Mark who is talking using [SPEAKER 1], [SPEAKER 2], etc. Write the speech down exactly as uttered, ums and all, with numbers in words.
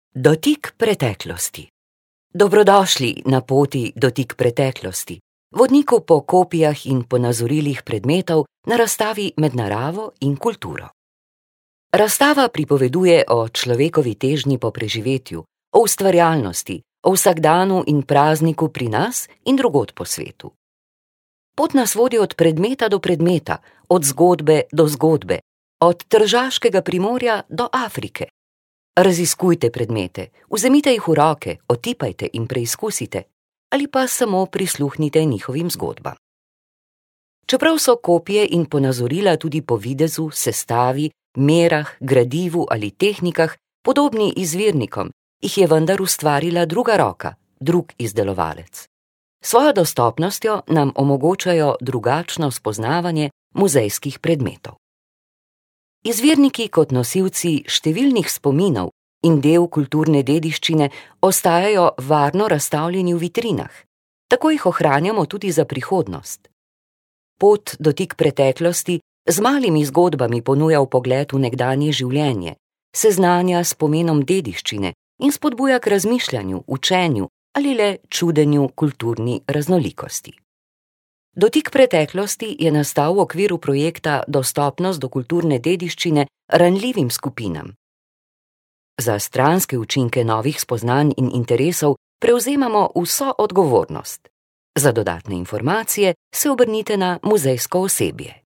[SPEAKER 1] Dotik preteklosti. Dobrodošli na poti Dotik preteklosti, vodniku po kopijah in ponazorilih predmetov na razstavi Med naravo in kulturo. Razstava pripoveduje o človekovi težnji po preživetju, o ustvarjalnosti, o vsakdanu in prazniku pri nas in drugod po svetu. Pot nas vodi od predmeta do predmeta, od zgodbe do zgodbe, od Tržaškega primorja do Afrike. Raziskujte predmete, vzemite jih v roke, otipajte in preizkusite, ali pa samo prisluhnite njihovim zgodbam. Čeprav so kopije in ponazorila tudi po videzu, sestavi, merah, gradivu ali tehnikah podobni izvirnikom, jih je vendar ustvarila druga roka, drug izdelovalec. Svojo dostopnostjo nam omogočajo drugačno spoznavanje muzejskih predmetov. Izvirniki kot nosilci številnih spominov in del kulturne dediščine ostajajo varno razstavljeni v vitrinah. Tako jih ohranjamo tudi za prihodnost. Pot Dotik preteklosti z malimi zgodbami ponuja vpogled v nekdanje življenje, seznanja s pomenom dediščine in spodbuja k razmišljanju, učenju ali le čudenju kulturni raznolikosti. Dotik preteklosti je nastal v okviru projekta Dostopnost do kulturne dediščine ranljivim skupinam. Za stranske učinke novih spoznanj in interesov prevzemamo vso odgovornost. Za dodatne informacije se obrnite na muzejsko osebje.